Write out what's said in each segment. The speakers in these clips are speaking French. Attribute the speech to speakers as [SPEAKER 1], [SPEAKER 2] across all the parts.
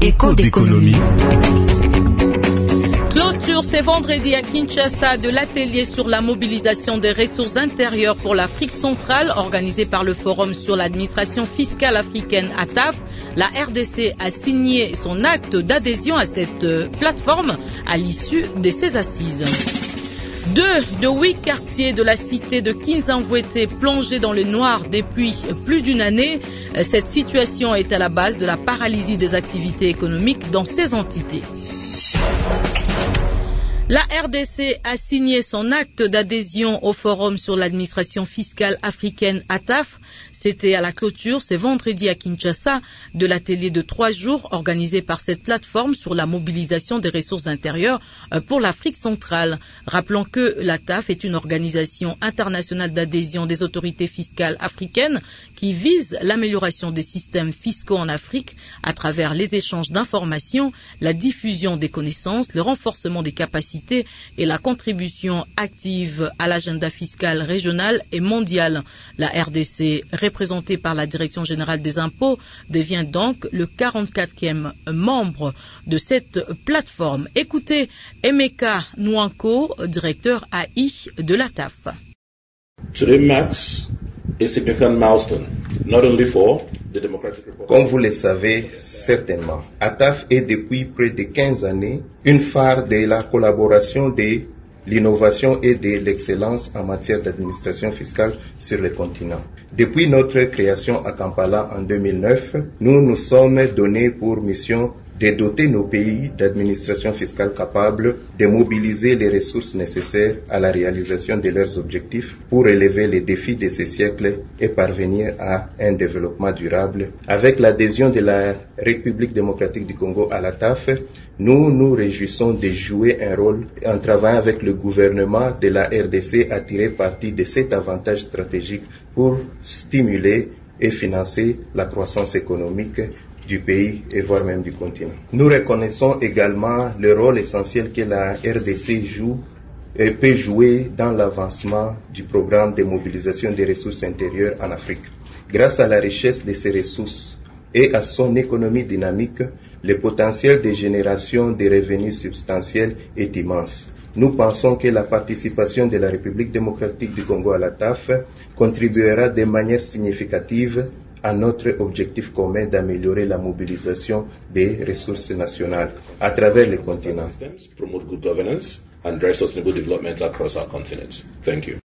[SPEAKER 1] Écho d'économie.
[SPEAKER 2] Clôture ce vendredi à Kinshasa de l'atelier sur la mobilisation des ressources intérieures pour l'Afrique centrale organisé par le Forum sur l'administration fiscale africaine ATAF. La RDC a signé son acte d'adhésion à cette plateforme à l'issue de ses assises. 2 de 8 quartiers de la cité de Kinshasa plongés dans le noir depuis plus d'une année. Cette situation est à la base de la paralysie des activités économiques dans ces entités. La RDC a signé son acte d'adhésion au Forum sur l'administration fiscale africaine ATAF. C'était à la clôture ce vendredi à Kinshasa de l'atelier de 3 jours organisé par cette plateforme sur la mobilisation des ressources intérieures pour l'Afrique centrale. Rappelons que l'ATAF est une organisation internationale d'adhésion des autorités fiscales africaines qui vise l'amélioration des systèmes fiscaux en Afrique à travers les échanges d'informations, la diffusion des connaissances, le renforcement des capacités et la contribution active à l'agenda fiscal régional et mondial. La RDC, représentée par la Direction générale des impôts, devient donc le 44e membre de cette plateforme. Écoutez Emeka Nwanko, directeur AI de l'ATAF.
[SPEAKER 3] Today marks a significant milestone, not only for the Democratic Republic.
[SPEAKER 4] Comme vous le savez certainement, ATAF est depuis près de 15 années une phare de la collaboration de l'innovation et de l'excellence en matière d'administration fiscale sur le continent. Depuis notre création à Kampala en 2009, nous nous sommes donnés pour mission de doter nos pays d'administration fiscale capable de mobiliser les ressources nécessaires à la réalisation de leurs objectifs pour relever les défis de ce siècle et parvenir à un développement durable. Avec l'adhésion de la République démocratique du Congo à l'ATAF, nous nous réjouissons de jouer un rôle en travaillant avec le gouvernement de la RDC à tirer parti de cet avantage stratégique pour stimuler et financer la croissance économique du pays et voire même du continent. Nous reconnaissons également le rôle essentiel que la RDC joue et peut jouer dans l'avancement du programme de mobilisation des ressources intérieures en Afrique. Grâce à la richesse de ces ressources et à son économie dynamique, le potentiel de génération de revenus substantiels est immense. Nous pensons que la participation de la République démocratique du Congo à l'ATAF contribuera de manière significative à notre objectif commun d'améliorer la mobilisation des ressources nationales à travers le continent.
[SPEAKER 3] Promote good governance and drive sustainable development across our continent. Thank you.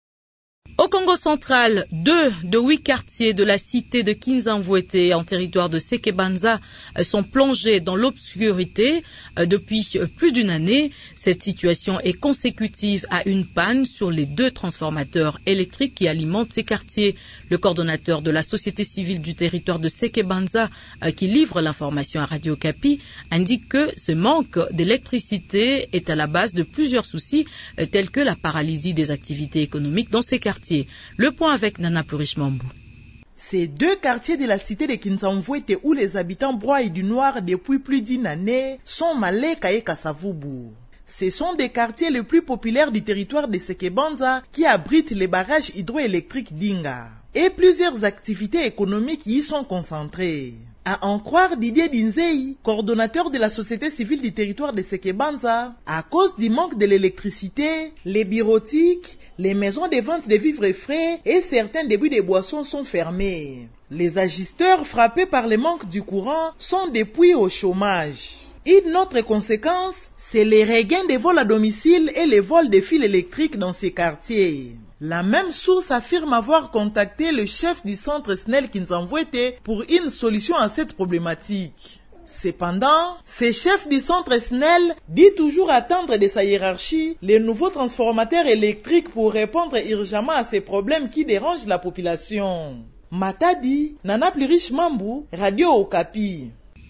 [SPEAKER 2] Au Congo central, 2 de 8 quartiers de la cité de Kinshasa en territoire de Sekebanza sont plongés dans l'obscurité depuis plus d'une année. Cette situation est consécutive à une panne sur les 2 transformateurs électriques qui alimentent ces quartiers. Le coordonnateur de la société civile du territoire de Sekebanza, qui livre l'information à Radio Okapi, indique que ce manque d'électricité est à la base de plusieurs soucis tels que la paralysie des activités économiques dans ces quartiers. Le point avec Nana Plurish-Mambou.
[SPEAKER 5] Ces 2 quartiers de la cité de Kinshasa où les habitants broient du noir depuis plus d'une année sont Maleka et Kasavubu. Ce sont des quartiers les plus populaires du territoire de Sekebanza qui abritent les barrages hydroélectriques d'Inga. Et plusieurs activités économiques y sont concentrées. À en croire Didier Dinzei, coordonnateur de la société civile du territoire de Sekebanza, à cause du manque de l'électricité, les bureautiques, les maisons de vente de vivres frais et certains débits de boissons sont fermés. Les agisteurs frappés par le manque du courant sont depuis au chômage. Une autre conséquence, c'est les regains de vols à domicile et les vols de fils électriques dans ces quartiers. La même source affirme avoir contacté le chef du centre SNEL Kinshasa pour une solution à cette problématique. Cependant, ce chef du centre SNEL dit toujours attendre de sa hiérarchie les nouveaux transformateurs électriques pour répondre urgemment à ces problèmes qui dérangent la population. Matadi, Nana Plurish-Mambou, Radio Okapi.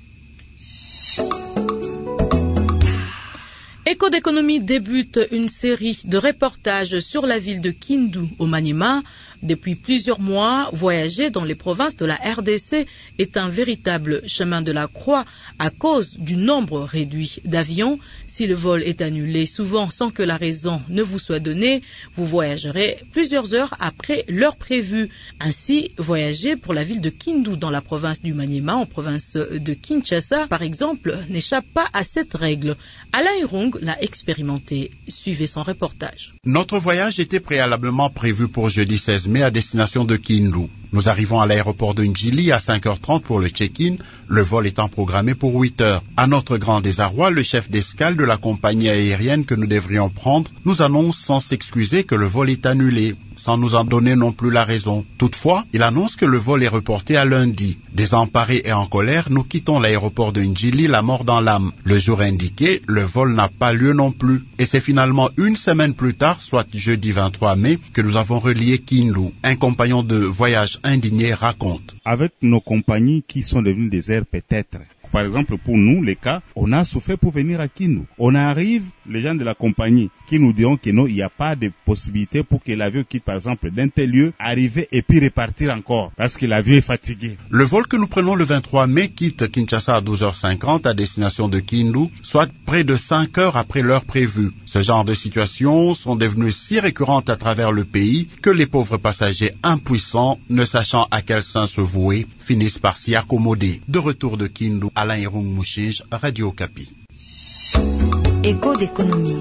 [SPEAKER 2] Écho d'économie débute une série de reportages sur la ville de Kindu au Maniema. Depuis plusieurs mois, voyager dans les provinces de la RDC est un véritable chemin de la croix à cause du nombre réduit d'avions. Si le vol est annulé souvent sans que la raison ne vous soit donnée, vous voyagerez plusieurs heures après l'heure prévue. Ainsi, voyager pour la ville de Kindu dans la province du Maniema, en province de Kinshasa, par exemple, n'échappe pas à cette règle. Alain Irung l'a expérimenté. Suivez son reportage.
[SPEAKER 1] Notre voyage était préalablement prévu pour jeudi 16 mai à destination de Kindu. Nous arrivons à l'aéroport de Njili à 5h30 pour le check-in, le vol étant programmé pour 8h. À notre grand désarroi, le chef d'escale de la compagnie aérienne que nous devrions prendre nous annonce sans s'excuser que le vol est annulé, sans nous en donner non plus la raison. Toutefois, il annonce que le vol est reporté à lundi. Désemparés et en colère, nous quittons l'aéroport de Njili la mort dans l'âme. Le jour indiqué, le vol n'a pas lieu non plus. Et c'est finalement une semaine plus tard, soit jeudi 23 mai, que nous avons relié Kindu. Un compagnon de voyage indigné raconte.
[SPEAKER 6] Avec nos compagnies qui sont devenues des airs peut-être. Par exemple, pour nous, les cas, on a souffert pour venir à Kindu. On arrive, les gens de la compagnie qui nous diront que non, il n'y a pas de possibilité pour que l'avion quitte, par exemple, d'un tel lieu, arriver et puis repartir encore, parce que l'avion est fatigué.
[SPEAKER 1] Le vol que nous prenons le 23 mai quitte Kinshasa à 12h50 à destination de Kindu, soit près de 5 heures après l'heure prévue. Ce genre de situations sont devenues si récurrentes à travers le pays que les pauvres passagers impuissants, ne sachant à quel sein se vouer, finissent par s'y accommoder. De retour de Kindu, Alain Irung Mouchige, Radio Okapi.
[SPEAKER 7] Écho d'économie.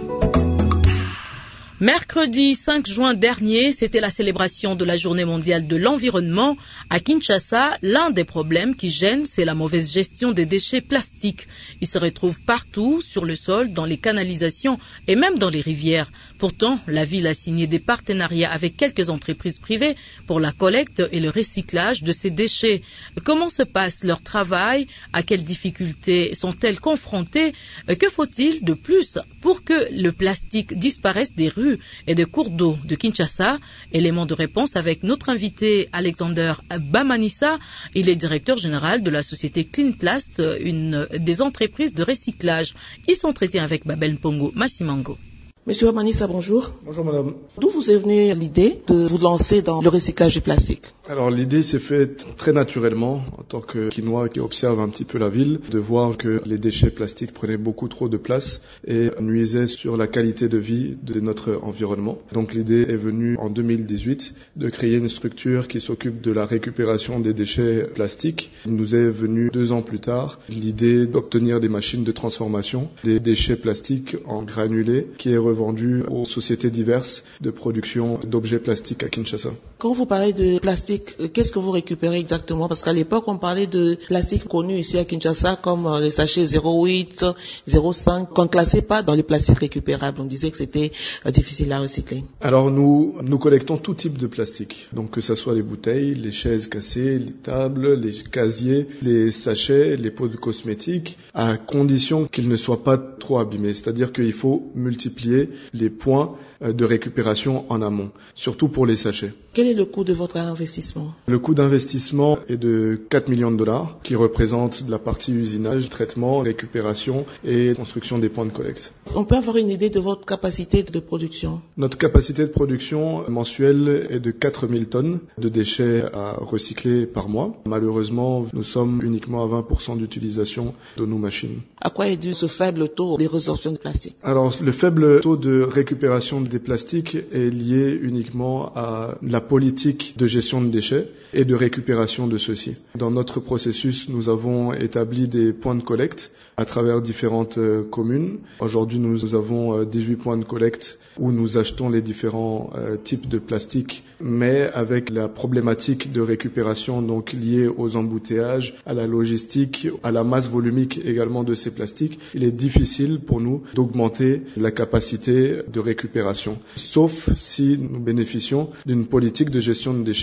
[SPEAKER 2] Mercredi 5 juin dernier, c'était la célébration de la Journée mondiale de l'environnement. À Kinshasa, l'un des problèmes qui gêne, c'est la mauvaise gestion des déchets plastiques. Ils se retrouvent partout, sur le sol, dans les canalisations et même dans les rivières. Pourtant, la ville a signé des partenariats avec quelques entreprises privées pour la collecte et le recyclage de ces déchets. Comment se passe leur travail? À quelles difficultés sont-elles confrontées? Que faut-il de plus pour que le plastique disparaisse des rues et des cours d'eau de Kinshasa? Élément de réponse avec notre invité Alexander Bamanissa. Il est directeur général de la société Cleanplast, une des entreprises de recyclage. Ils sont traités avec Babel Mpongo Massimango.
[SPEAKER 8] Monsieur Bamanissa, bonjour.
[SPEAKER 9] Bonjour madame.
[SPEAKER 8] D'où vous est venue l'idée de vous lancer dans le recyclage du plastique?
[SPEAKER 9] Alors l'idée s'est faite très naturellement en tant que Kinois qui observe un petit peu la ville, de voir que les déchets plastiques prenaient beaucoup trop de place et nuisaient sur la qualité de vie de notre environnement. Donc l'idée est venue en 2018 de créer une structure qui s'occupe de la récupération des déchets plastiques. Il nous est venu 2 ans plus tard l'idée d'obtenir des machines de transformation des déchets plastiques en granulés qui est vendu aux sociétés diverses de production d'objets plastiques à Kinshasa.
[SPEAKER 8] Quand vous parlez de plastique, qu'est-ce que vous récupérez exactement? Parce qu'à l'époque, on parlait de plastique connu ici à Kinshasa comme les sachets 0,8, 0,5, qu'on ne classait pas dans les plastiques récupérables. On disait que c'était difficile à recycler.
[SPEAKER 9] Alors nous collectons tout type de plastique. Donc que ce soit les bouteilles, les chaises cassées, les tables, les casiers, les sachets, les pots de cosmétiques, à condition qu'ils ne soient pas trop abîmés. C'est-à-dire qu'il faut multiplier les points de récupération en amont, surtout pour les sachets.
[SPEAKER 8] Quel est le coût de votre investissement?
[SPEAKER 9] Le coût d'investissement est de 4 millions de dollars, qui représente la partie usinage, traitement, récupération et construction des points de collecte.
[SPEAKER 8] On peut avoir une idée de votre capacité de production?
[SPEAKER 9] Notre capacité de production mensuelle est de 4000 tonnes de déchets à recycler par mois. Malheureusement, nous sommes uniquement à 20% d'utilisation de nos machines.
[SPEAKER 8] À quoi est dû ce faible taux de résorption de plastique?
[SPEAKER 9] Alors, le faible taux de récupération des plastiques est lié uniquement à la politique de gestion de déchets et de récupération de ceux-ci. Dans notre processus, nous avons établi des points de collecte à travers différentes communes. Aujourd'hui, nous avons 18 points de collecte où nous achetons les différents types de plastique, mais avec la problématique de récupération donc liée aux embouteillages, à la logistique, à la masse volumique également de ces plastiques, il est difficile pour nous d'augmenter la capacité de récupération, sauf si nous bénéficions d'une politique de gestion de déchets qui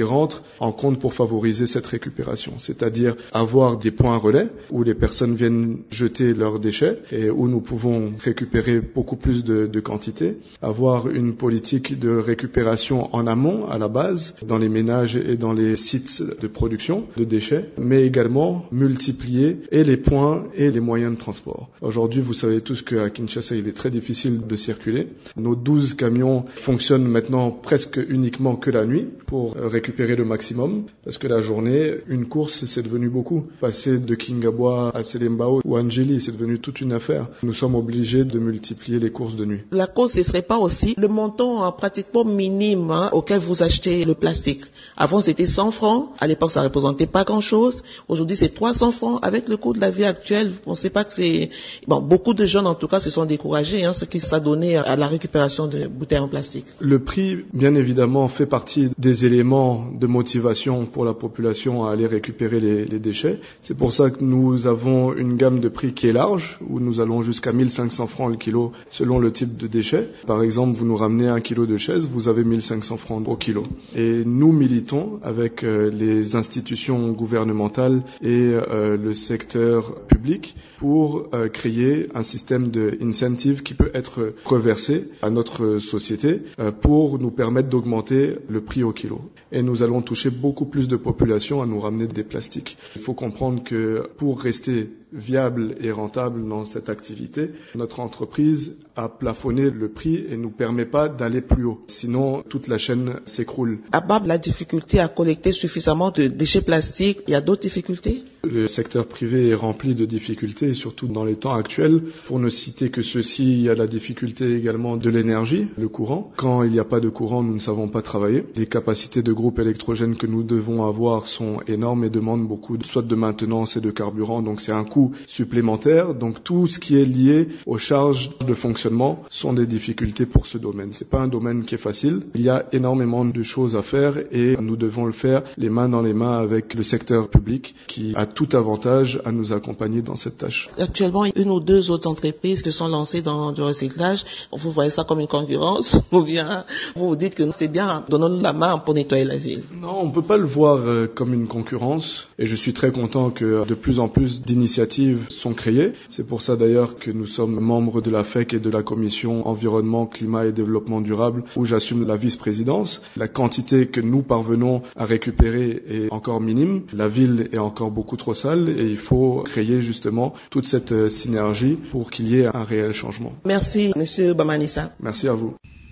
[SPEAKER 9] rentrent en compte pour favoriser cette récupération. C'est-à-dire avoir des points relais où les personnes viennent jeter leurs déchets et où nous pouvons récupérer beaucoup plus de quantité. Avoir une politique de récupération en amont, à la base, dans les ménages et dans les sites de production de déchets, mais également multiplier et les points et les moyens de transport. Aujourd'hui, vous savez tous qu'à Kinshasa, il est très difficile de circuler. Nos 12 camions fonctionnent maintenant presque uniquement que la nuit pour récupérer le maximum, parce que la journée, une course, c'est devenu beaucoup. Passer de Kingabwa à Selembao ou Angeli, c'est devenu toute une affaire. Nous sommes obligés de multiplier les courses de nuit.
[SPEAKER 8] La cause, ce serait pas aussi le montant pratiquement minime auquel vous achetez le plastique. Avant, c'était 100 francs. À l'époque, ça représentait pas grand-chose. Aujourd'hui, c'est 300 francs. Avec le coût de la vie actuelle, vous pensez pas que c'est... Bon, beaucoup de jeunes, en tout cas, se sont découragés, ce qui s'adonnait à la récupération de bouteilles en plastique.
[SPEAKER 9] Le prix, bien évidemment, fait partie des éléments de motivation pour la population à aller récupérer les déchets. C'est pour ça que nous avons une gamme de prix qui est large, où nous allons jusqu'à 1500 francs le kilo selon le type de déchet. Par exemple, vous nous ramenez 1 kilo de chaise, vous avez 1500 francs au kilo. Et nous militons avec les institutions gouvernementales et le secteur public pour créer un système de incentive qui peut être reversé à notre société pour nous permettre d'augmenter le prix au kilo. Et nous allons toucher beaucoup plus de population à nous ramener des plastiques. Il faut comprendre que pour rester viable et rentable dans cette activité, notre entreprise a plafonné le prix et nous permet pas d'aller plus haut. Sinon, toute la chaîne s'écroule.
[SPEAKER 8] À part la difficulté à collecter suffisamment de déchets plastiques, il y a d'autres difficultés?
[SPEAKER 9] Le secteur privé est rempli de difficultés, surtout dans les temps actuels. Pour ne citer que ceci, il y a la difficulté également de l'énergie, le courant. Quand il n'y a pas de courant, nous ne savons pas travailler. Les capacités de groupe électrogène que nous devons avoir sont énormes et demandent beaucoup, soit de maintenance et de carburant, donc c'est un coût supplémentaire. Donc tout ce qui est lié aux charges de fonctionnement sont des difficultés pour ce domaine. C'est pas un domaine qui est facile. Il y a énormément de choses à faire et nous devons le faire les mains dans les mains avec le secteur public qui a tout avantage à nous accompagner dans cette tâche.
[SPEAKER 8] Actuellement, une ou deux autres entreprises qui sont lancées dans du recyclage, vous voyez ça comme une concurrence ou bien vous vous dites que c'est bien, donnons-nous la main pour nettoyer la ville?
[SPEAKER 9] Non, on peut pas le voir comme une concurrence et je suis très content que de plus en plus d'initiatives sont créées. C'est pour ça d'ailleurs que nous sommes membres de la FEC et de la commission environnement, climat et développement durable où j'assume la vice-présidence. La quantité que nous parvenons à récupérer est encore minime. La ville est encore beaucoup trop sale et il faut créer justement toute cette synergie pour qu'il y ait un réel changement.
[SPEAKER 8] Merci, Monsieur Bamanissa.
[SPEAKER 9] Merci à vous.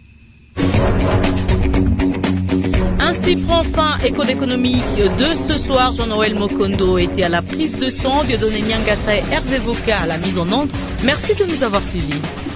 [SPEAKER 2] Ainsi prend fin Écho d'économie de ce soir. Jean-Noël Mokondo était à la prise de son, Dieudonné Nyangassa et Hervé Voka à la mise en onde. Merci de nous avoir suivis.